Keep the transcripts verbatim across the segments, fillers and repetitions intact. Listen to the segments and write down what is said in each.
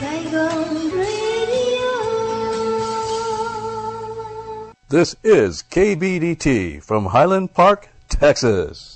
Saigon Radio. This is K B D T from Highland Park, Texas.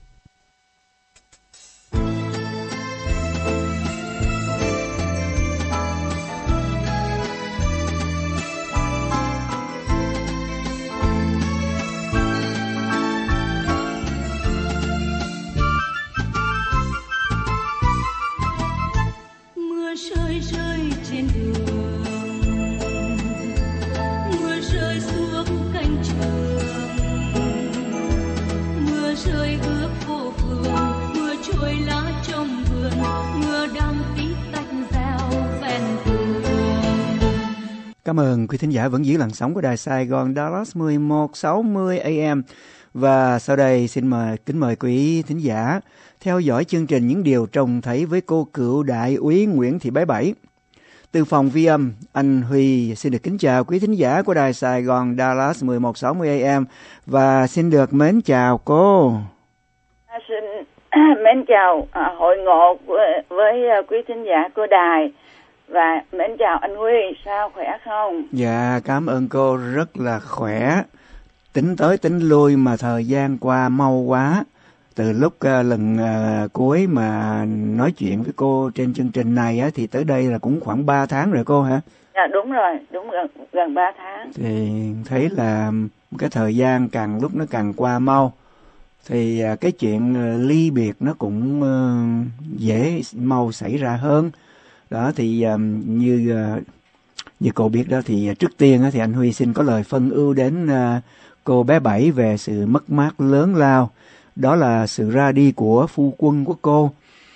Cảm ơn quý thính giả vẫn giữ làn sóng của đài Sài Gòn Dallas mười một sáu mươi A M. Và sau đây xin mời kính mời quý thính giả theo dõi chương trình Những Điều Trông Thấy với cô cựu đại úy Nguyễn Thị Bé Bảy. Từ phòng vi âm, anh Huy xin được kính chào quý thính giả của đài Sài Gòn Dallas mười một sáu mươi A M và xin được mến chào cô. À, xin mến chào à, hội ngộ với, với quý thính giả của đài. Và mến chào anh Huy, sao khỏe không? Dạ, cảm ơn cô, rất là khỏe. Tính tới tính lui mà thời gian qua mau quá. Từ lúc uh, lần uh, cuối mà nói chuyện với cô trên chương trình này á, thì tới đây là cũng khoảng ba tháng rồi cô hả? Dạ đúng rồi, đúng gần, gần ba tháng. Thì thấy là cái thời gian càng lúc nó càng qua mau. Thì uh, cái chuyện uh, ly biệt nó cũng uh, dễ mau xảy ra hơn. Đó thì um, như uh, như cô biết đó thì uh, trước tiên uh, thì anh Huy xin có lời phân ưu đến uh, cô Bé Bảy về sự mất mát lớn lao. Đó là sự ra đi của phu quân của cô.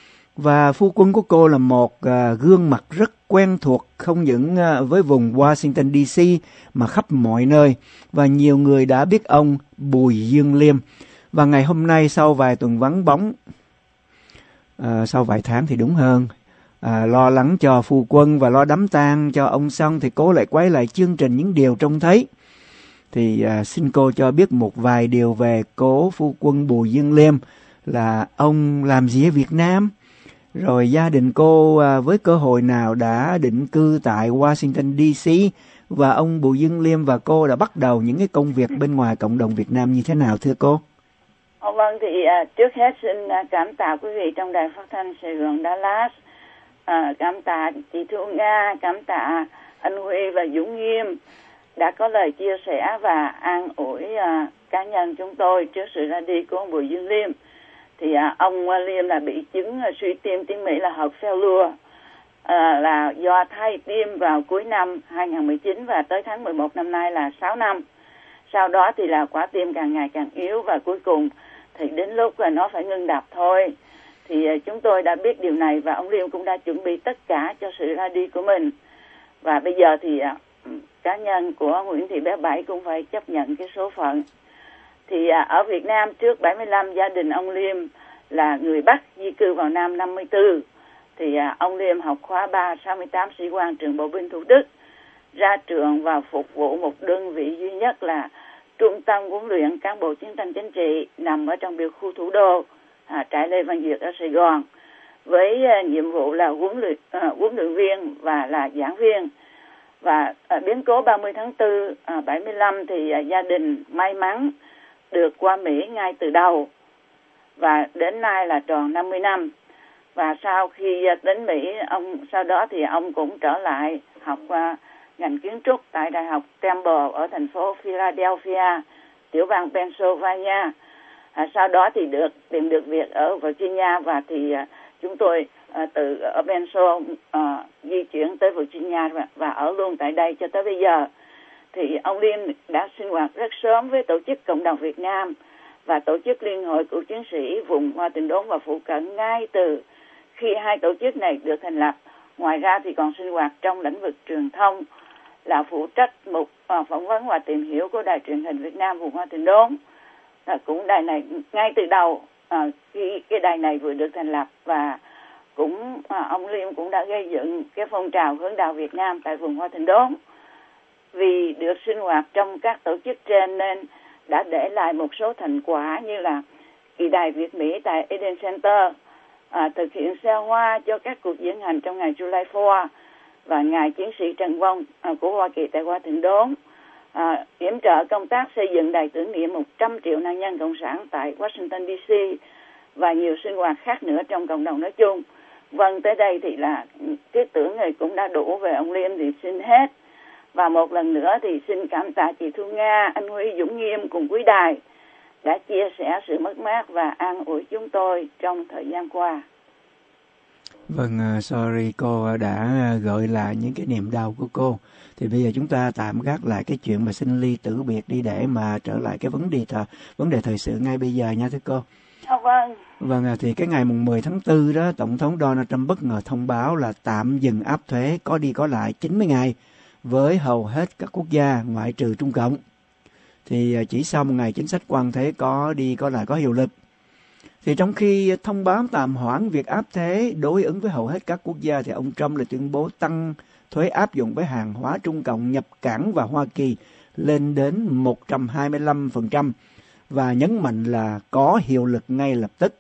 Và phu quân của cô là một uh, gương mặt rất quen thuộc không những uh, với vùng Washington D C mà khắp mọi nơi. Và nhiều người đã biết ông Bùi Dương Liêm. Và ngày hôm nay sau vài tuần vắng bóng, uh, sau vài tháng thì đúng hơn, À, lo lắng cho phu quân và lo đám tang cho ông xong thì cô lại quay lại chương trình Những Điều Trông Thấy. Thì à, xin cô cho biết một vài điều về cố phu quân Bùi Dương Liêm, là ông làm gì ở Việt Nam, rồi gia đình cô à, với cơ hội nào đã định cư tại Washington D C, và ông Bùi Dương Liêm và cô đã bắt đầu những cái công việc bên ngoài cộng đồng Việt Nam như thế nào thưa cô? Oh, vâng, thì à, trước hết xin à, cảm tạ quý vị trong đài phát thanh Sài Gòn Dallas. À, cảm tạ chị Thu Nga, cảm tạ anh Huy và Dũng Nghiêm đã có lời chia sẻ và an ủi à, cá nhân chúng tôi trước sự ra đi của ông Bùi Dương Liêm. Thì à, ông Liêm là bị chứng à, suy tim tiếng Mỹ là heart failure, à, là do thay tim vào cuối năm hai không một chín và tới tháng mười một năm nay là sáu năm. Sau đó thì là quả tim càng ngày càng yếu và cuối cùng thì đến lúc là nó phải ngưng đập thôi. Thì chúng tôi đã biết điều này và ông Liêm cũng đã chuẩn bị tất cả cho sự ra đi của mình. Và bây giờ thì à, cá nhân của Nguyễn Thị Bé Bảy cũng phải chấp nhận cái số phận. Thì à, ở Việt Nam trước bảy mươi lăm, gia đình ông Liêm là người Bắc di cư vào năm năm mươi tư. Thì à, ông Liêm học khóa ba sáu mươi tám sĩ quan trường bộ binh Thủ Đức. Ra trường và phục vụ một đơn vị duy nhất là Trung tâm huấn luyện cán bộ chiến tranh chính trị nằm ở trong biệt khu Thủ Đô. À, trại Lê Văn Duyệt ở Sài Gòn với uh, nhiệm vụ là huấn luyện uh, huấn luyện viên và là giảng viên. Và uh, biến cố ba mươi tháng tư uh, bảy mươi lăm thì uh, gia đình may mắn được qua Mỹ ngay từ đầu và đến nay là tròn năm mươi năm. Và sau khi uh, đến Mỹ, ông sau đó thì ông cũng trở lại học uh, ngành kiến trúc tại Đại học Temple ở thành phố Philadelphia, tiểu bang Pennsylvania. À, sau đó thì được tìm được việc ở Virginia và thì à, chúng tôi à, từ ở Pennsylvania à, di chuyển tới Virginia và, và ở luôn tại đây cho tới bây giờ. Thì ông Liêm đã sinh hoạt rất sớm với tổ chức Cộng đồng Việt Nam và tổ chức Liên hội Cựu chiến sĩ vùng Hoa Tiền Đốn và phụ cận ngay từ khi hai tổ chức này được thành lập. Ngoài ra thì còn sinh hoạt trong lĩnh vực truyền thông, là phụ trách mục à, phỏng vấn và tìm hiểu của Đài Truyền hình Việt Nam vùng Hoa Tiền Đốn. Là cũng đài này ngay từ đầu à, khi cái đài này vừa được thành lập, và cũng à, ông Liêm cũng đã gây dựng cái phong trào hướng đạo Việt Nam tại vùng Hoa Tiền Đốn. Vì được sinh hoạt trong các tổ chức trên nên đã để lại một số thành quả như là kỳ đài Việt Mỹ tại Eden Center, à, thực hiện xe hoa cho các cuộc diễn hành trong ngày July fourth, và ngài chiến sĩ Trần Vong à, của Hoa Kỳ tại Washington đốn à, yểm trợ công tác xây dựng đài tưởng niệm một trăm triệu nạn nhân cộng sản tại Washington đê xê và nhiều sinh hoạt khác nữa trong cộng đồng nói chung. Vâng, tới đây thì là tiết tưởng người cũng đã đủ về ông Liêm thì xin hết. Và một lần nữa thì xin cảm tạ chị Thu Nga, anh Huy, Dũng Nghiêm cùng quý đài đã chia sẻ sự mất mát và an ủi chúng tôi trong thời gian qua. Vâng, uh, sorry cô đã gợi lại những cái niềm đau của cô. Thì bây giờ chúng ta tạm gác lại cái chuyện mà sinh ly tử biệt đi để mà trở lại cái vấn đề thời, vấn đề thời sự ngay bây giờ nha thưa cô. À, vâng. Vâng, thì cái ngày mùng mười tháng tư đó, Tổng thống Donald Trump bất ngờ thông báo là tạm dừng áp thuế có đi có lại chín mươi ngày với hầu hết các quốc gia ngoại trừ Trung Cộng. Thì chỉ sau một ngày chính sách quan thuế có đi có lại có hiệu lực. Thì trong khi thông báo tạm hoãn việc áp thuế đối ứng với hầu hết các quốc gia, thì ông Trump lại tuyên bố tăng thuế áp dụng với hàng hóa Trung Cộng nhập cảng vào Hoa Kỳ lên đến một trăm hai mươi lăm phần trăm và nhấn mạnh là có hiệu lực ngay lập tức.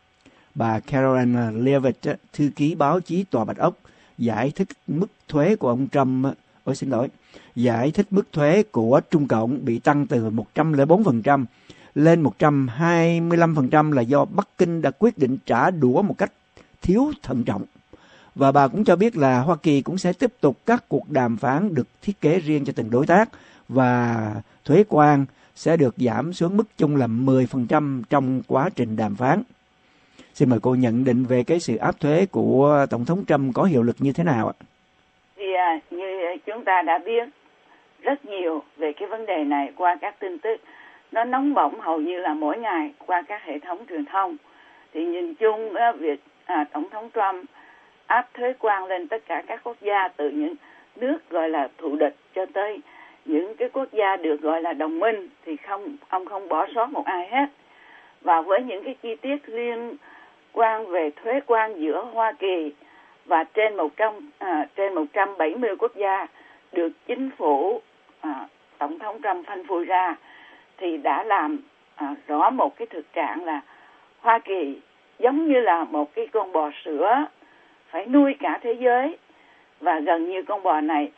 Bà Caroline Leavitt, thư ký báo chí Tòa Bạch Ốc, giải thích mức thuế của ông Trump, ôi xin lỗi, giải thích mức thuế của Trung Cộng bị tăng từ một trăm lẻ bốn phần trăm lên một trăm hai mươi lăm phần trăm là do Bắc Kinh đã quyết định trả đũa một cách thiếu thận trọng. Và bà cũng cho biết là Hoa Kỳ cũng sẽ tiếp tục các cuộc đàm phán được thiết kế riêng cho từng đối tác và thuế quan sẽ được giảm xuống mức chung là mười phần trăm trong quá trình đàm phán. Xin mời cô nhận định về cái sự áp thuế của Tổng thống Trump có hiệu lực như thế nào ạ? Thì à, như chúng ta đã biết rất nhiều về cái vấn đề này qua các tin tức. Nó nóng bỏng hầu như là mỗi ngày qua các hệ thống truyền thông. Thì nhìn chung á, việc à, Tổng thống Trump áp thuế quan lên tất cả các quốc gia, từ những nước gọi là thù địch cho tới những cái quốc gia được gọi là đồng minh, thì không ông không bỏ sót một ai hết. Và với những cái chi tiết liên quan về thuế quan giữa Hoa Kỳ và trên một trăm à, trên một trăm bảy mươi quốc gia được chính phủ à, Tổng thống Trump phanh phui ra, thì đã làm à, rõ một cái thực trạng là Hoa Kỳ giống như là một cái con bò sữa phải nuôi cả thế giới, và gần như con bò này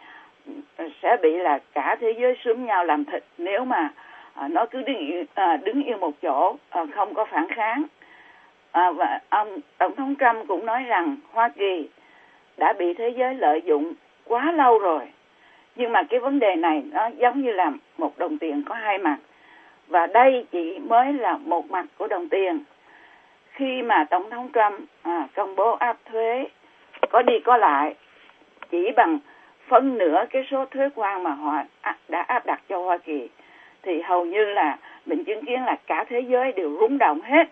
sẽ bị là cả thế giới xúm nhau làm thịt nếu mà à, nó cứ đứng, à, đứng yên một chỗ, à, không có phản kháng. À, và ông Tổng thống Trump cũng nói rằng Hoa Kỳ đã bị thế giới lợi dụng quá lâu rồi. Nhưng mà cái vấn đề này nó giống như là một đồng tiền có hai mặt. Và đây chỉ mới là một mặt của đồng tiền. Khi mà Tổng thống Trump à, công bố áp thuế có đi có lại chỉ bằng phân nửa cái số thuế quan mà họ đã áp đặt cho Hoa Kỳ, thì hầu như là mình chứng kiến là cả thế giới đều rung động hết.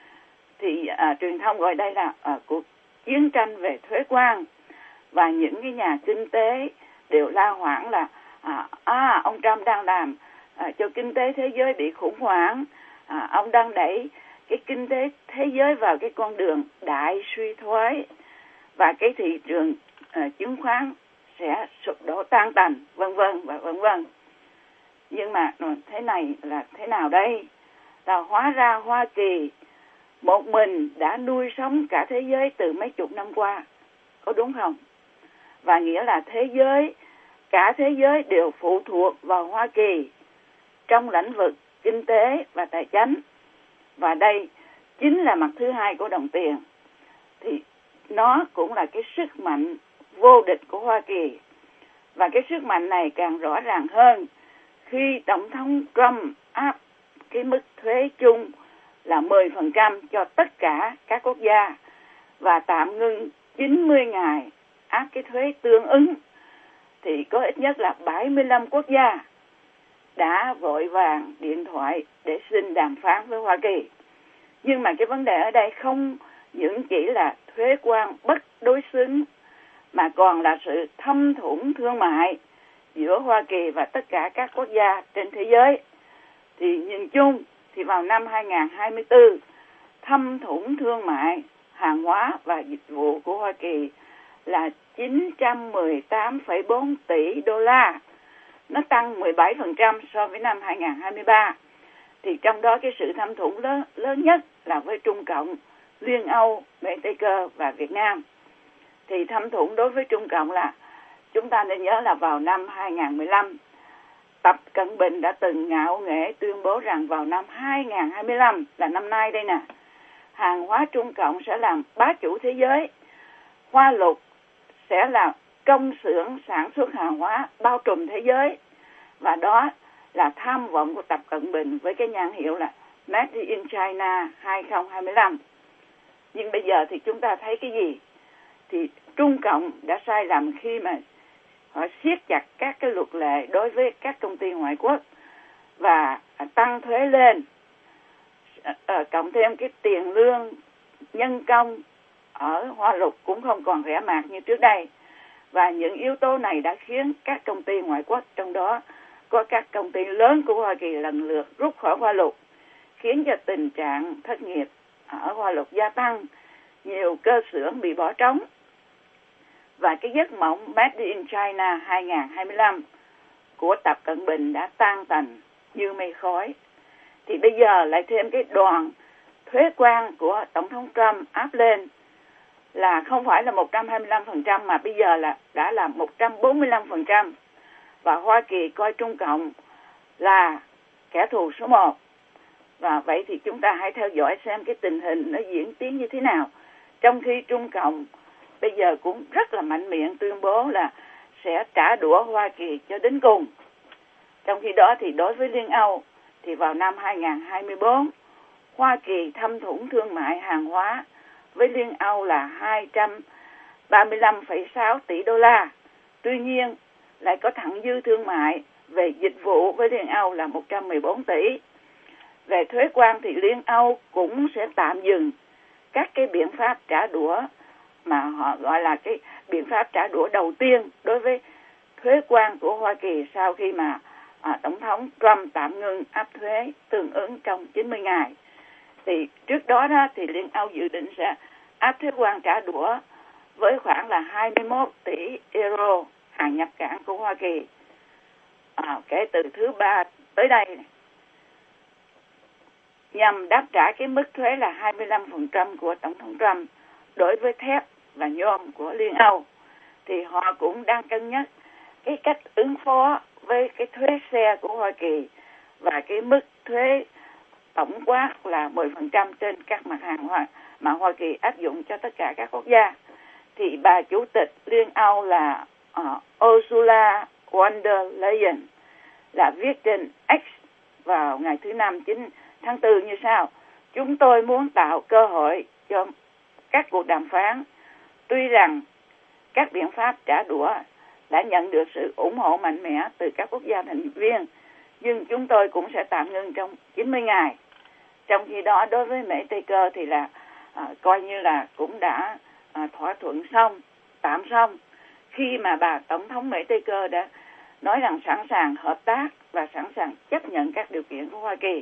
Thì à, truyền thông gọi đây là à, cuộc chiến tranh về thuế quan, và những cái nhà kinh tế đều la hoảng là à, à ông Trump đang làm à, cho kinh tế thế giới bị khủng hoảng, à, ông đang đẩy cái kinh tế thế giới vào cái con đường đại suy thoái, và cái thị trường à, chứng khoán sẽ sụp đổ tan tành, vân vân và vân vân. Nhưng mà thế này là thế nào đây? Là hóa ra Hoa Kỳ một mình đã nuôi sống cả thế giới từ mấy chục năm qua, có đúng không? Và nghĩa là thế giới, cả thế giới đều phụ thuộc vào Hoa Kỳ trong lĩnh vực kinh tế và tài chính. Và đây chính là mặt thứ hai của đồng tiền. Thì nó cũng là cái sức mạnh vô địch của Hoa Kỳ. Và cái sức mạnh này càng rõ ràng hơn khi Tổng thống Trump áp cái mức thuế chung là mười phần trăm cho tất cả các quốc gia và tạm ngưng chín mươi ngày áp cái thuế tương ứng. Thì có ít nhất là bảy mươi lăm quốc gia đã vội vàng điện thoại để xin đàm phán với Hoa Kỳ. Nhưng mà cái vấn đề ở đây không những chỉ là thuế quan bất đối xứng, mà còn là sự thâm thủng thương mại giữa Hoa Kỳ và tất cả các quốc gia trên thế giới. Thì nhìn chung thì vào năm hai không hai tư, thâm thủng thương mại hàng hóa và dịch vụ của Hoa Kỳ là chín trăm mười tám phẩy bốn tỷ đô la. Nó tăng mười bảy phần trăm so với năm hai không hai ba. Thì trong đó cái sự thâm thủng lớn, lớn nhất là với Trung Cộng, Liên Âu, Mỹ Tây Cơ và Việt Nam. Thì thâm thủng đối với Trung Cộng là chúng ta nên nhớ là vào năm hai không một lăm, Tập Cận Bình đã từng ngạo nghễ tuyên bố rằng vào năm hai không hai lăm, là năm nay đây nè, hàng hóa Trung Cộng sẽ làm bá chủ thế giới. Hoa Lục sẽ là công xưởng sản xuất hàng hóa bao trùm thế giới. Và đó là tham vọng của Tập Cận Bình với cái nhãn hiệu là Made in China hai không hai lăm. Nhưng bây giờ thì chúng ta thấy cái gì? Thì Trung Cộng đã sai lầm khi mà họ siết chặt các cái luật lệ đối với các công ty ngoại quốc và tăng thuế lên, à, cộng thêm cái tiền lương nhân công ở Hoa Lục cũng không còn rẻ mạt như trước đây. Và những yếu tố này đã khiến các công ty ngoại quốc, trong đó có các công ty lớn của Hoa Kỳ lần lượt rút khỏi Hoa Lục, khiến cho tình trạng thất nghiệp ở Hoa Lục gia tăng, nhiều cơ xưởng bị bỏ trống. Và cái giấc mộng Made in China hai không hai lăm của Tập Cận Bình đã tan tành như mây khói. Thì bây giờ lại thêm cái đoàn thuế quan của Tổng thống Trump áp lên là không phải là một trăm hai mươi lăm phần trăm mà bây giờ là đã là một trăm bốn mươi lăm phần trăm. Và Hoa Kỳ coi Trung Cộng là kẻ thù số một. Và vậy thì chúng ta hãy theo dõi xem cái tình hình nó diễn tiến như thế nào. Trong khi Trung Cộng bây giờ cũng rất là mạnh miệng tuyên bố là sẽ trả đũa Hoa Kỳ cho đến cùng. Trong khi đó thì đối với Liên Âu thì vào năm hai không hai tư, Hoa Kỳ thâm thủng thương mại hàng hóa với Liên Âu là hai trăm ba mươi lăm phẩy sáu tỷ đô la. Tuy nhiên lại có thặng dư thương mại về dịch vụ với Liên Âu là một trăm mười bốn tỷ. Về thuế quan thì Liên Âu cũng sẽ tạm dừng các cái biện pháp trả đũa mà họ gọi là cái biện pháp trả đũa đầu tiên đối với thuế quan của Hoa Kỳ sau khi mà à, Tổng thống Trump tạm ngưng áp thuế tương ứng trong chín mươi ngày. Thì trước đó, đó thì Liên Âu dự định sẽ áp thuế quan trả đũa với khoảng là hai mươi mốt tỷ euro hàng nhập cảng của Hoa Kỳ à, kể từ thứ ba tới đây, nhằm đáp trả cái mức thuế là hai mươi lăm phần trăm của Tổng thống Trump đối với thép và nhôm của Liên Âu. Thì họ cũng đang cân nhắc cái cách ứng phó với cái thuế xe của Hoa Kỳ và cái mức thuế tổng quát là mười phần trăm trên các mặt hàng hoa, mà Hoa Kỳ áp dụng cho tất cả các quốc gia. Thì bà chủ tịch Liên Âu là uh, Ursula von der Leyen là viết trên X vào ngày thứ Năm chín tháng tư như sau: chúng tôi muốn tạo cơ hội cho các cuộc đàm phán. Tuy rằng các biện pháp trả đũa đã nhận được sự ủng hộ mạnh mẽ từ các quốc gia thành viên, nhưng chúng tôi cũng sẽ tạm ngưng trong chín mươi ngày. Trong khi đó đối với Mỹ Tây Cơ thì là à, coi như là cũng đã à, thỏa thuận xong, tạm xong, khi mà bà Tổng thống Mỹ Tây Cơ đã nói rằng sẵn sàng hợp tác và sẵn sàng chấp nhận các điều kiện của Hoa Kỳ.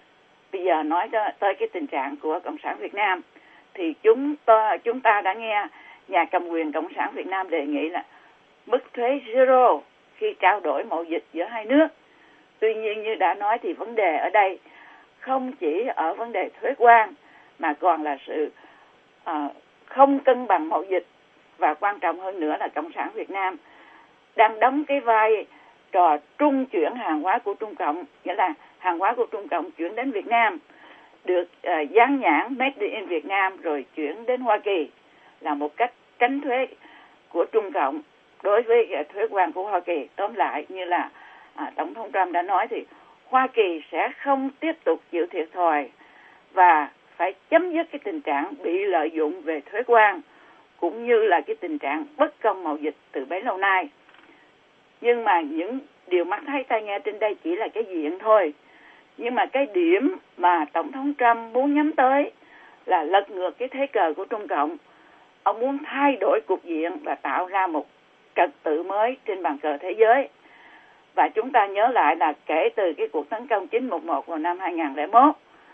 Bây giờ nói tới cái tình trạng của Cộng sản Việt Nam thì chúng ta, chúng ta đã nghe nhà cầm quyền Cộng sản Việt Nam đề nghị là mức thuế zero khi trao đổi mậu dịch giữa hai nước. Tuy nhiên như đã nói thì vấn đề ở đây không chỉ ở vấn đề thuế quan mà còn là sự uh, không cân bằng mậu dịch, và quan trọng hơn nữa là Cộng sản Việt Nam đang đóng cái vai trò trung chuyển hàng hóa của Trung Cộng, nghĩa là hàng hóa của Trung Cộng chuyển đến Việt Nam được uh, dán nhãn Made in Việt Nam rồi chuyển đến Hoa Kỳ, là một cách tránh thuế của Trung Cộng đối với uh, thuế quan của Hoa Kỳ. Tóm lại như là uh, Tổng thống Trump đã nói thì Hoa Kỳ sẽ không tiếp tục chịu thiệt thòi và phải chấm dứt cái tình trạng bị lợi dụng về thuế quan cũng như là cái tình trạng bất công mậu dịch từ bấy lâu nay. Nhưng mà những điều mắt thấy tai nghe trên đây chỉ là cái diện thôi. Nhưng mà cái điểm mà Tổng thống Trump muốn nhắm tới là lật ngược cái thế cờ của Trung Cộng. Ông muốn thay đổi cục diện và tạo ra một trật tự mới trên bàn cờ thế giới. Và chúng ta nhớ lại là kể từ cái cuộc tấn công chín một một vào năm hai không không một,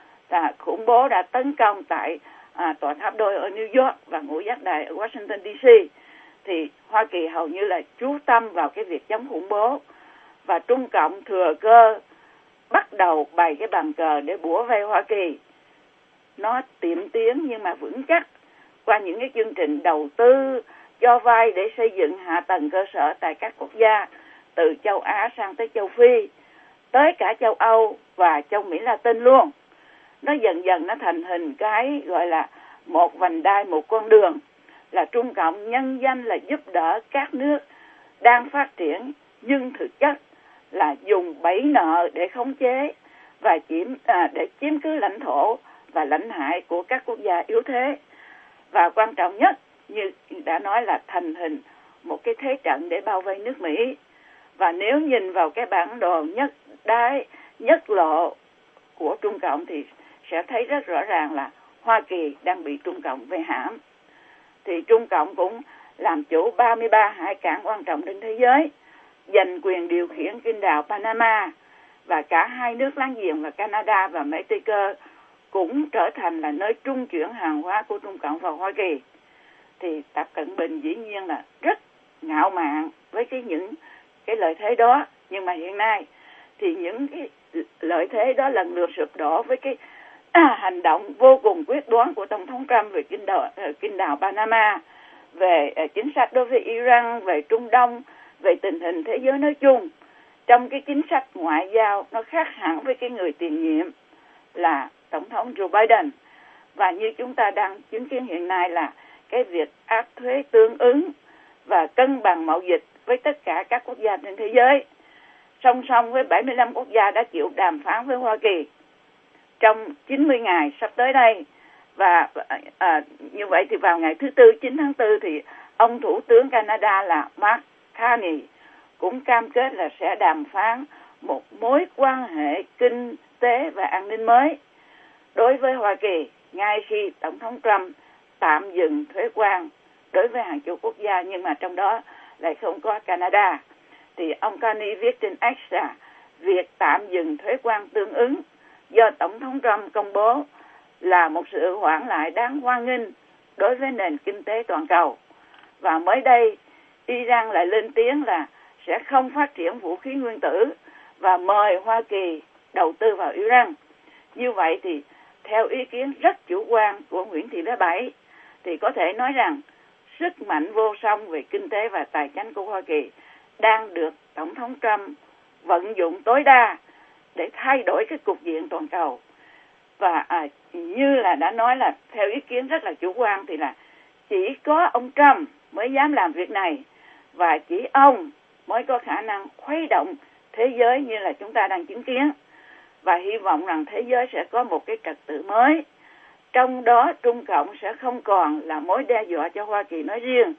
là khủng bố đã tấn công tại à, tòa tháp đôi ở New York và ngũ giác đài ở Washington D C, thì Hoa Kỳ hầu như là chú tâm vào cái việc chống khủng bố, và Trung Cộng thừa cơ bắt đầu bày cái bàn cờ để bủa vây Hoa Kỳ. Nó tiệm tiến nhưng mà vững chắc qua những cái chương trình đầu tư, cho vay để xây dựng hạ tầng cơ sở tại các quốc gia từ châu Á sang tới châu Phi, tới cả châu Âu và châu Mỹ Latin luôn. Nó dần dần nó thành hình cái gọi là một vành đai, một con đường, là Trung Cộng nhân danh là giúp đỡ các nước đang phát triển, nhưng thực chất là dùng bẫy nợ để khống chế và chiếm à, để chiếm cứ lãnh thổ và lãnh hải của các quốc gia yếu thế. Và quan trọng nhất, như đã nói, là thành hình một cái thế trận để bao vây nước Mỹ. Và nếu nhìn vào cái bản đồ nhất đái, nhất lộ của Trung Cộng thì sẽ thấy rất rõ ràng là Hoa Kỳ đang bị Trung Cộng vây hãm. Thì Trung Cộng cũng làm chủ ba mươi ba hải cảng quan trọng trên thế giới, giành quyền điều khiển kinh đảo Panama, và cả hai nước láng giềng là Canada và Mexico cũng trở thành là nơi trung chuyển hàng hóa của Trung Cộng vào Hoa Kỳ. Thì Tập Cận Bình dĩ nhiên là rất ngạo mạn với cái những cái lợi thế đó, nhưng mà hiện nay thì những cái lợi thế đó lần lượt sụp đổ với cái à, hành động vô cùng quyết đoán của Tổng thống Trump về kinh đảo, kinh đảo Panama, về uh, chính sách đối với Iran, về Trung Đông, về tình hình thế giới nói chung. Trong cái chính sách ngoại giao nó khác hẳn với cái người tiền nhiệm là Tổng thống Joe Biden. Và như chúng ta đang chứng kiến hiện nay là cái việc áp thuế tương ứng và cân bằng mậu dịch với tất cả các quốc gia trên thế giới, song song với bảy mươi lăm quốc gia đã chịu đàm phán với Hoa Kỳ trong chín mươi ngày sắp tới đây. Và à, như vậy thì vào ngày thứ Tư chín tháng tư thì ông Thủ tướng Canada là Mark Carney cũng cam kết là sẽ đàm phán một mối quan hệ kinh tế và an ninh mới đối với Hoa Kỳ, ngay khi Tổng thống Trump tạm dừng thuế quan đối với hàng chục quốc gia, nhưng mà trong đó lại không có Canada. Thì ông Carney viết trên X là việc tạm dừng thuế quan tương ứng do Tổng thống Trump công bố là một sự hoãn lại đáng hoan nghênh đối với nền kinh tế toàn cầu. Và mới đây, Iran lại lên tiếng là sẽ không phát triển vũ khí nguyên tử và mời Hoa Kỳ đầu tư vào Iran. Như vậy thì theo ý kiến rất chủ quan của Nguyễn Thị Bé Bảy thì có thể nói rằng sức mạnh vô song về kinh tế và tài chính của Hoa Kỳ đang được Tổng thống Trump vận dụng tối đa để thay đổi cái cục diện toàn cầu. Và à, như là đã nói là theo ý kiến rất là chủ quan thì là chỉ có ông Trump mới dám làm việc này, và chỉ ông mới có khả năng khuấy động thế giới như là chúng ta đang chứng kiến. Và hy vọng rằng thế giới sẽ có một cái trật tự mới, trong đó Trung Cộng sẽ không còn là mối đe dọa cho Hoa Kỳ nói riêng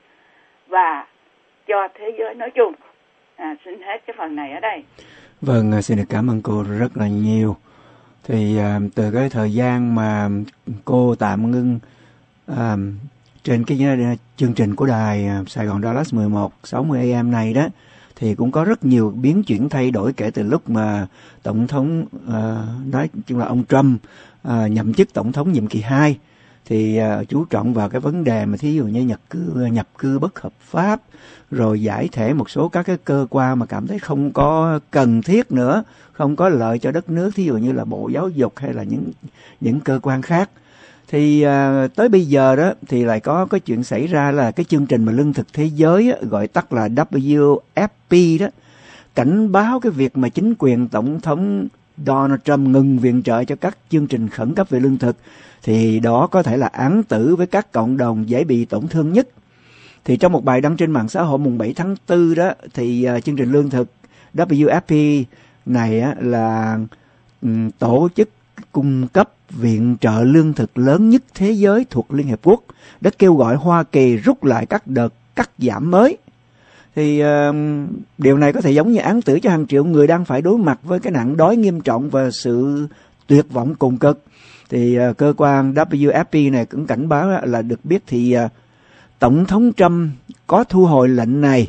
và cho thế giới nói chung. À, xin hết cái phần này ở đây. Vâng, xin được cảm ơn cô rất là nhiều. Thì à, từ cái thời gian mà cô tạm ngưng à, trên cái chương trình của đài Sài Gòn Dallas mười một sáu mươi a m này đó, thì cũng có rất nhiều biến chuyển thay đổi kể từ lúc mà Tổng thống à, nói chung là ông Trump à, nhậm chức Tổng thống nhiệm kỳ hai. Thì uh, chú trọng vào cái vấn đề mà thí dụ như nhập cư nhập cư bất hợp pháp, rồi giải thể một số các cái cơ quan mà cảm thấy không có cần thiết nữa, không có lợi cho đất nước, thí dụ như là Bộ Giáo dục hay là những những cơ quan khác. Thì uh, tới bây giờ đó thì lại có cái chuyện xảy ra là cái chương trình mà lương thực thế giới á, gọi tắt là W F P đó, cảnh báo cái việc mà chính quyền Tổng thống Donald Trump ngừng viện trợ cho các chương trình khẩn cấp về lương thực, thì đó có thể là án tử với các cộng đồng dễ bị tổn thương nhất. Thì trong một bài đăng trên mạng xã hội mùng bảy tháng tư đó, thì uh, chương trình lương thực W F P này á, là um, tổ chức cung cấp viện trợ lương thực lớn nhất thế giới thuộc Liên Hiệp Quốc đã kêu gọi Hoa Kỳ rút lại các đợt cắt giảm mới. Thì uh, điều này có thể giống như án tử cho hàng triệu người đang phải đối mặt với cái nạn đói nghiêm trọng và sự tuyệt vọng cùng cực. Thì uh, cơ quan W F P này cũng cảnh báo là được biết thì uh, Tổng thống Trump có thu hồi lệnh này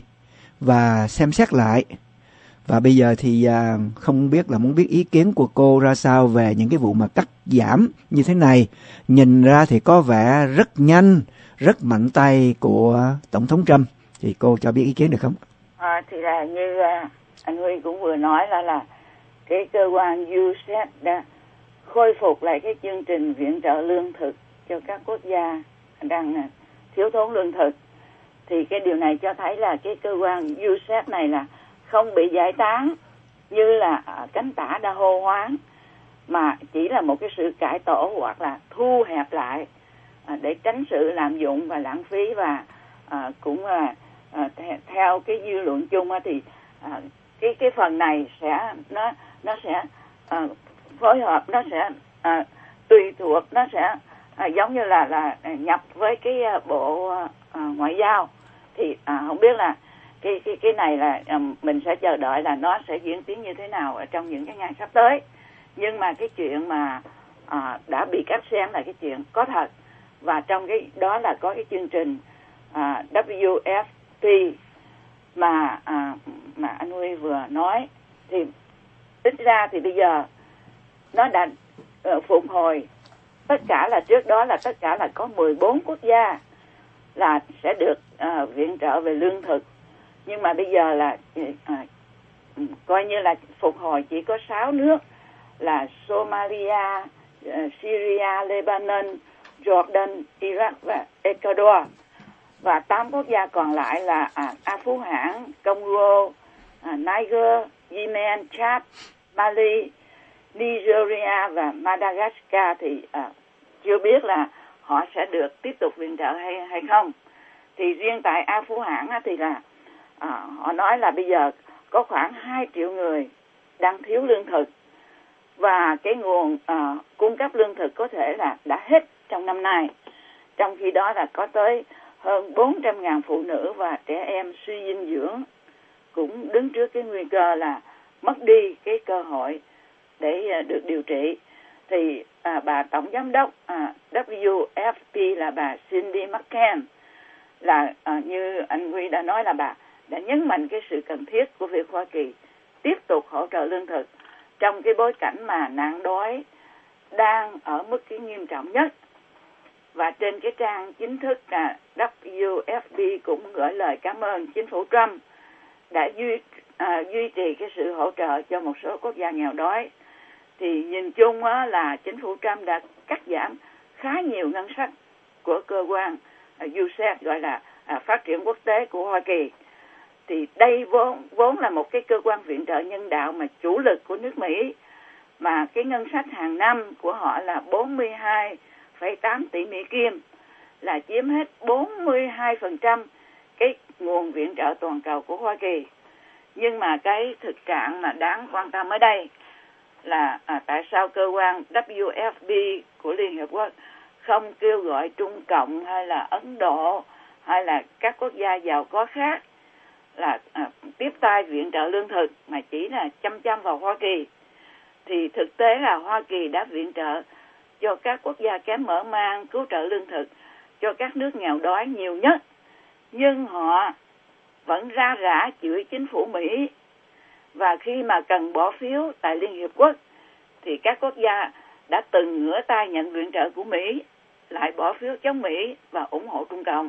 và xem xét lại. Và bây giờ thì uh, không biết là muốn biết ý kiến của cô ra sao về những cái vụ mà cắt giảm như thế này. Nhìn ra thì có vẻ rất nhanh, rất mạnh tay của Tổng thống Trump. Thì cô cho biết ý kiến được không? À, thì là như uh, anh Huy cũng vừa nói là là cái cơ quan U S A I D đã khôi phục lại cái chương trình viện trợ lương thực cho các quốc gia đang thiếu thốn lương thực. thì cái điều này cho thấy là cái cơ quan u ét này là không bị giải tán như là à, cánh tả đã hô hoán, mà chỉ là một cái sự cải tổ hoặc là thu hẹp lại à, để tránh sự lạm dụng và lãng phí. Và à, cũng là à, th- theo cái dư luận chung á, thì à, cái cái phần này sẽ nó nó sẽ à, phối hợp, nó sẽ à, tùy thuộc, nó sẽ à, giống như là là nhập với cái à, bộ à, ngoại giao. Thì à, không biết là cái cái cái này là à, mình sẽ chờ đợi là nó sẽ diễn tiến như thế nào ở trong những cái ngày sắp tới. Nhưng mà cái chuyện mà à, đã bị cắt xén là cái chuyện có thật, và trong cái đó là có cái chương trình à, W F P mà à, mà anh Huy vừa nói. Thì ít ra thì bây giờ nó đã uh, phục hồi. Tất cả là trước đó là tất cả là có mười bốn quốc gia là sẽ được uh, viện trợ về lương thực, nhưng mà bây giờ là uh, coi như là phục hồi chỉ có sáu nước là Somalia, uh, Syria, Lebanon, Jordan, Iraq và Ecuador, và tám quốc gia còn lại là à, A Phú Hãn, Congo, à, Niger, Yemen, Chad, Mali, Nigeria và Madagascar thì à, chưa biết là họ sẽ được tiếp tục viện trợ hay hay không. Thì riêng tại A Phú Hãn á, thì là à, họ nói là bây giờ có khoảng hai triệu người đang thiếu lương thực, và cái nguồn à, cung cấp lương thực có thể là đã hết trong năm nay. Trong khi đó là có tới hơn bốn trăm ngàn phụ nữ và trẻ em suy dinh dưỡng cũng đứng trước cái nguy cơ là mất đi cái cơ hội để được điều trị. Thì à, bà tổng giám đốc à, W F P là bà Cindy McCain là à, như anh Huy đã nói, là bà đã nhấn mạnh cái sự cần thiết của việc Hoa Kỳ tiếp tục hỗ trợ lương thực trong cái bối cảnh mà nạn đói đang ở mức cái nghiêm trọng nhất. Và trên cái trang chính thức là W F P cũng gửi lời cảm ơn chính phủ Trump đã duy, à, duy trì cái sự hỗ trợ cho một số quốc gia nghèo đói. Thì nhìn chung á, là chính phủ Trump đã cắt giảm khá nhiều ngân sách của cơ quan à, u ét, gọi là à, phát triển quốc tế của Hoa Kỳ. Thì đây vốn vốn là một cái cơ quan viện trợ nhân đạo mà chủ lực của nước Mỹ, mà cái ngân sách hàng năm của họ là bốn mươi hai phẩy tám tỷ Mỹ Kim, là chiếm hết bốn mươi hai phần trăm cái nguồn viện trợ toàn cầu của Hoa Kỳ. Nhưng mà cái thực trạng mà đáng quan tâm ở đây là à, tại sao cơ quan W F P của Liên Hiệp Quốc không kêu gọi Trung Cộng hay là Ấn Độ hay là các quốc gia giàu có khác là à, tiếp tay viện trợ lương thực, mà chỉ là chăm chăm vào Hoa Kỳ. Thì thực tế là Hoa Kỳ đã viện trợ cho các quốc gia kém mở mang, cứu trợ lương thực cho các nước nghèo đói nhiều nhất, nhưng họ vẫn ra rã chửi chính phủ Mỹ. Và khi mà cần bỏ phiếu tại Liên Hiệp Quốc thì các quốc gia đã từng ngửa tay nhận viện trợ của Mỹ lại bỏ phiếu chống Mỹ và ủng hộ Trung Cộng.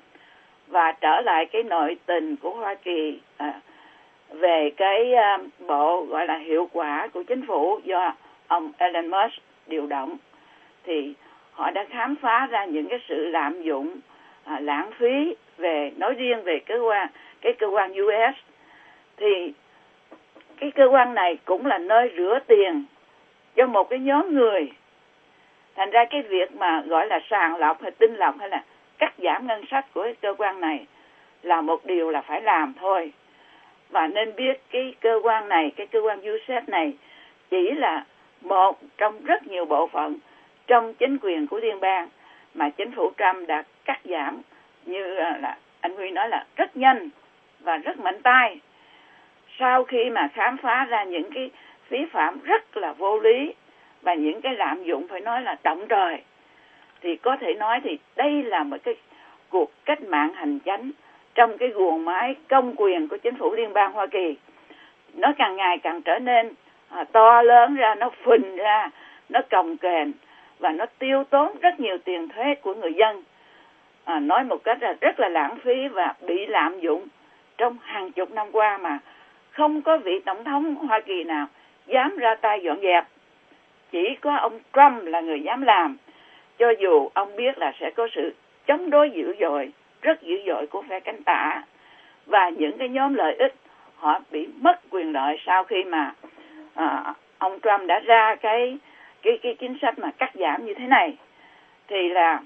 Và trở lại cái nội tình của Hoa Kỳ à, về cái à, bộ gọi là hiệu quả của chính phủ do ông Elon Musk điều động, thì họ đã khám phá ra những cái sự lạm dụng, à, lãng phí về nói riêng về cơ quan cái cơ quan u ét. Thì cái cơ quan này cũng là nơi rửa tiền cho một cái nhóm người. Thành ra cái việc mà gọi là sàng lọc hay tinh lọc hay là cắt giảm ngân sách của cái cơ quan này là một điều là phải làm thôi. Và nên biết cái cơ quan này, cái cơ quan u ét này chỉ là một trong rất nhiều bộ phận trong chính quyền của liên bang mà chính phủ Trump đã cắt giảm, như là anh Huy nói, là rất nhanh và rất mạnh tay. Sau khi mà khám phá ra những cái phí phạm rất là vô lý và những cái lạm dụng phải nói là động trời, thì có thể nói thì đây là một cái cuộc cách mạng hành chánh trong cái guồng máy công quyền của chính phủ liên bang Hoa Kỳ. Nó càng ngày càng trở nên à, to lớn ra, nó phình ra, nó cồng kềnh và nó tiêu tốn rất nhiều tiền thuế của người dân. À, nói một cách là rất là lãng phí và bị lạm dụng trong hàng chục năm qua mà không có vị tổng thống Hoa Kỳ nào dám ra tay dọn dẹp. Chỉ có ông Trump là người dám làm, cho dù ông biết là sẽ có sự chống đối dữ dội rất dữ dội của phe cánh tả, và những cái nhóm lợi ích họ bị mất quyền lợi sau khi mà à, ông Trump đã ra cái cái cái chính sách mà cắt giảm như thế này. Thì là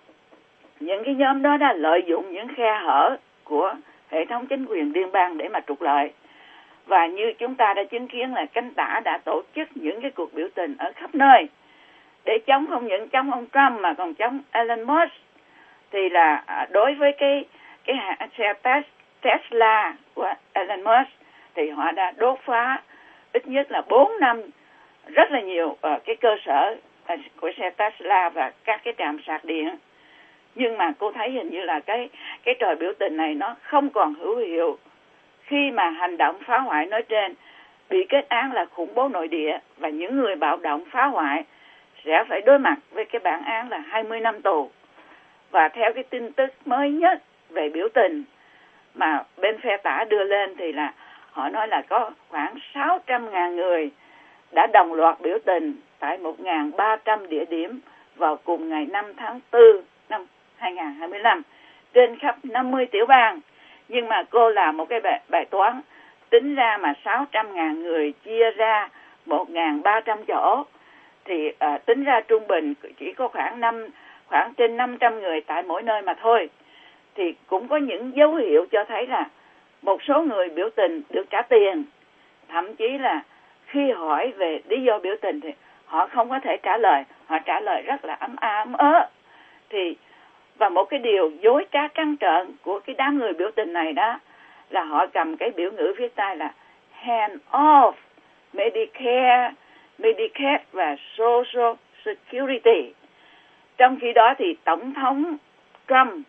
những cái nhóm đó đã lợi dụng những khe hở của hệ thống chính quyền liên bang để mà trục lợi. Và như chúng ta đã chứng kiến là cánh tả đã tổ chức những cái cuộc biểu tình ở khắp nơi để chống, không những chống ông Trump mà còn chống Elon Musk. Thì là đối với cái cái xe Tesla của Elon Musk thì họ đã đốt phá ít nhất là bốn năm rất là nhiều uh, cái cơ sở uh, của xe Tesla và các cái trạm sạc điện. Nhưng mà cô thấy hình như là cái cái trò biểu tình này nó không còn hữu hiệu khi mà hành động phá hoại nói trên bị kết án là khủng bố nội địa, và những người bạo động phá hoại sẽ phải đối mặt với cái bản án là hai mươi năm tù. Và theo cái tin tức mới nhất về biểu tình mà bên phe tả đưa lên thì là họ nói là có khoảng sáu trăm ngàn người đã đồng loạt biểu tình tại một nghìn ba trăm địa điểm vào cùng ngày năm tháng tư năm hai nghìn không trăm hai mươi lăm trên khắp năm mươi tiểu bang. Nhưng mà cô làm một cái bài, bài toán tính ra mà sáu trăm ngàn người chia ra một nghìn ba trăm chỗ thì uh, tính ra trung bình chỉ có khoảng năm khoảng trên năm trăm người tại mỗi nơi mà thôi. Thì cũng có những dấu hiệu cho thấy là một số người biểu tình được trả tiền, thậm chí là khi hỏi về lý do biểu tình thì họ không có thể trả lời, họ trả lời rất là ấm a ấm ớ. Thì và một cái điều dối trá trắng trợn của cái đám người biểu tình này đó là họ cầm cái biểu ngữ viết tay là hand off Medicare, Medicaid và Social Security. Trong khi đó thì Tổng thống Trump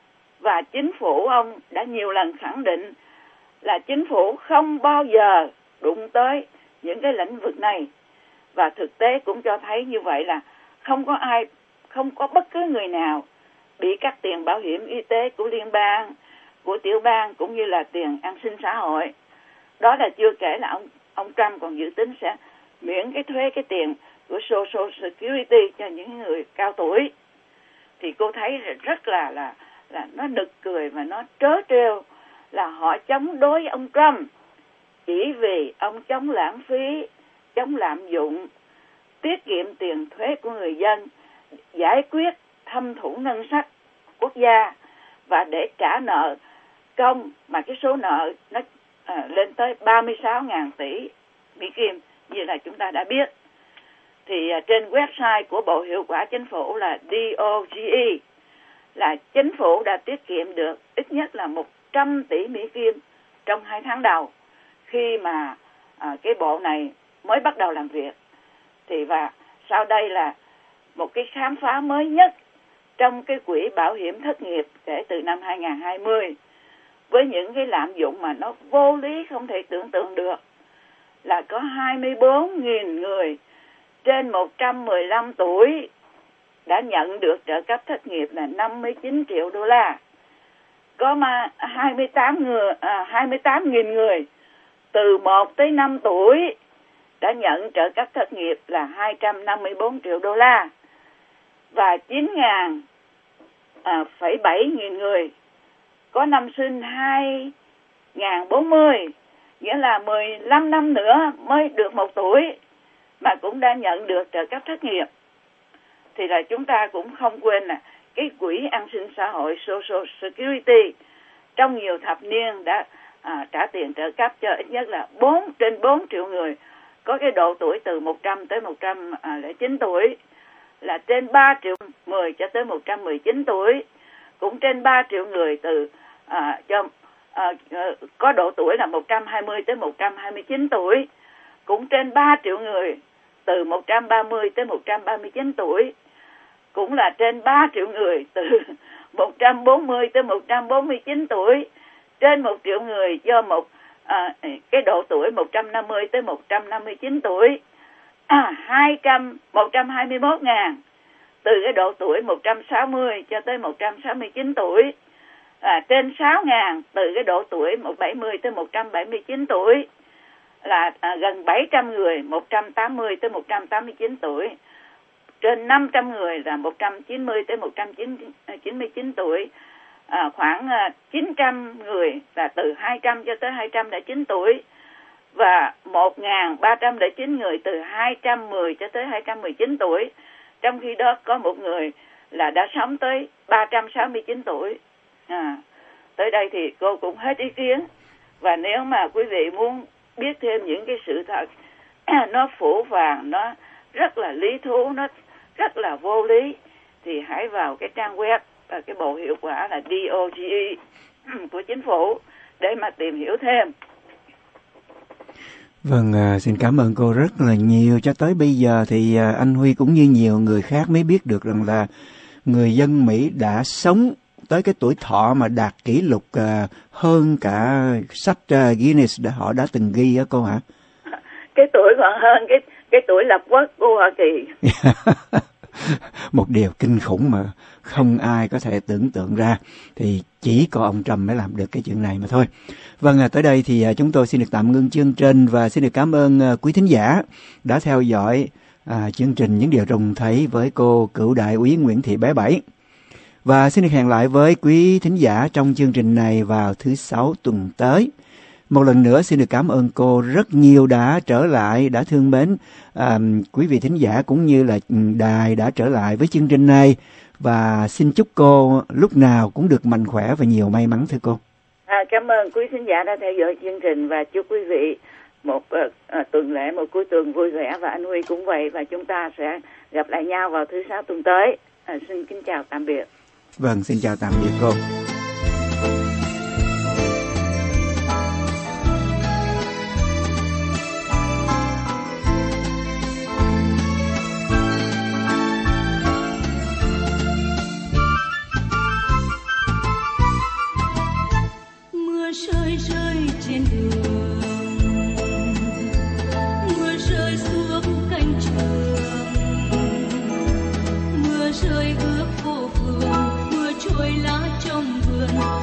và chính phủ ông đã nhiều lần khẳng định là chính phủ không bao giờ đụng tới những cái lĩnh vực này. Và thực tế cũng cho thấy như vậy là không có ai, không có bất cứ người nào bị cắt tiền bảo hiểm y tế của liên bang, của tiểu bang cũng như là tiền an sinh xã hội. Đó là chưa kể là ông ông Trump còn dự tính sẽ miễn cái thuế cái tiền của Social Security cho những người cao tuổi. Thì cô thấy rất là là là nó nực cười và nó trớ trêu là họ chống đối ông Trump chỉ vì ông chống lãng phí, chống lạm dụng, tiết kiệm tiền thuế của người dân, giải quyết thâm thủng ngân sách quốc gia và để trả nợ công mà cái số nợ nó à, lên tới ba mươi sáu nghìn tỷ Mỹ Kim như là chúng ta đã biết. Thì à, trên website của Bộ Hiệu quả Chính phủ là đê o giê e là chính phủ đã tiết kiệm được ít nhất là một trăm tỷ Mỹ Kim trong hai tháng đầu khi mà à, cái bộ này mới bắt đầu làm việc. Thì và sau đây là một cái khám phá mới nhất trong cái quỹ bảo hiểm thất nghiệp kể từ năm hai nghìn không trăm hai mươi với những cái lạm dụng mà nó vô lý không thể tưởng tượng được, là có hai mươi bốn nghìn người trên một trăm mười lăm tuổi đã nhận được trợ cấp thất nghiệp là năm mươi chín triệu đô la. Có mà hai mươi tám người, à, hai mươi tám nghìn người từ một tới năm tuổi đã nhận trợ cấp thất nghiệp là hai trăm năm mươi bốn triệu đô la. Và chín nghìn phẩy bảy nghìn người có năm sinh hai nghìn bốn mươi, nghĩa là mười lăm năm nữa mới được một tuổi mà cũng đã nhận được trợ cấp thất nghiệp. Thì là chúng ta cũng không quên là cái quỹ an sinh xã hội Social Security trong nhiều thập niên đã à, trả tiền trợ cấp cho ít nhất là bốn trên bốn triệu người có cái độ tuổi từ một trăm tới một trăm lẻ chín tuổi, là trên ba triệu mười cho tới một trăm mười chín tuổi, cũng trên ba triệu người từ à, cho à, có độ tuổi là một trăm hai mươi tới một trăm hai mươi chín tuổi, cũng trên ba triệu người từ một trăm ba mươi tới một trăm ba mươi chín tuổi, cũng là trên ba triệu người từ một trăm bốn mươi tới một trăm bốn mươi chín tuổi, trên một triệu người do một à, cái độ tuổi một trăm năm mươi tới một trăm năm mươi chín tuổi, à, hai trăm, một trăm hai mươi mốt ngàn từ cái độ tuổi một trăm sáu mươi cho tới một trăm sáu mươi chín tuổi, à, trên sáu ngàn từ cái độ tuổi một trăm bảy mươi tới một trăm bảy mươi chín tuổi, là à, gần bảy trăm người một trăm tám mươi tới một trăm tám mươi chín tuổi, trên năm trăm người là một trăm chín mươi tới một trăm chín mươi chín tuổi, à, khoảng à, chín trăm người là từ hai trăm cho tới hai trăm lẻ chín tuổi, và một nghìn ba trăm lẻ chín người từ hai trăm mười cho tới hai trăm mười chín tuổi. Trong khi đó có một người là đã sống tới ba trăm sáu mươi chín tuổi. À, tới đây thì cô cũng hết ý kiến. Và nếu mà quý vị muốn biết thêm những cái sự thật nó phủ phàng, nó rất là lý thú, nó rất là vô lý, thì hãy vào cái trang web và cái bộ hiệu quả là đê o giê e của chính phủ để mà tìm hiểu thêm. Vâng, à, xin cảm ơn cô rất là nhiều. Cho tới bây giờ thì à, anh Huy cũng như nhiều người khác mới biết được rằng là người dân Mỹ đã sống tới cái tuổi thọ mà đạt kỷ lục à, hơn cả sách à, Guinness đã họ đã từng ghi á cô hả? Cái tuổi còn hơn cái cái tuổi lập quốc của Hoa Kỳ. Một điều kinh khủng mà không ai có thể tưởng tượng ra, thì chỉ có ông Trump mới làm được cái chuyện này mà thôi. Vâng, tới đây thì chúng tôi xin được tạm ngưng chương trình và xin được cảm ơn quý thính giả đã theo dõi à, chương trình Những Điều Trông Thấy với cô Cựu Đại úy Nguyễn Thị Bé Bảy. Và xin được hẹn lại với quý thính giả trong chương trình này vào thứ Sáu tuần tới. Một lần nữa xin được cảm ơn cô rất nhiều đã trở lại, đã thương mến à, quý vị thính giả cũng như là đài đã trở lại với chương trình này. Và xin chúc cô lúc nào cũng được mạnh khỏe và nhiều may mắn thưa cô. À, cảm ơn quý thính giả đã theo dõi chương trình và chúc quý vị một uh, uh, tuần lễ, một cuối tuần vui vẻ, và anh Huy cũng vậy, và chúng ta sẽ gặp lại nhau vào thứ Sáu tuần tới. À, xin kính chào tạm biệt. Vâng, xin chào tạm biệt cô. Rơi rơi trên đường, mưa rơi xuống cánh trường, mưa rơi ướt phố phường, mưa trôi lá trong vườn.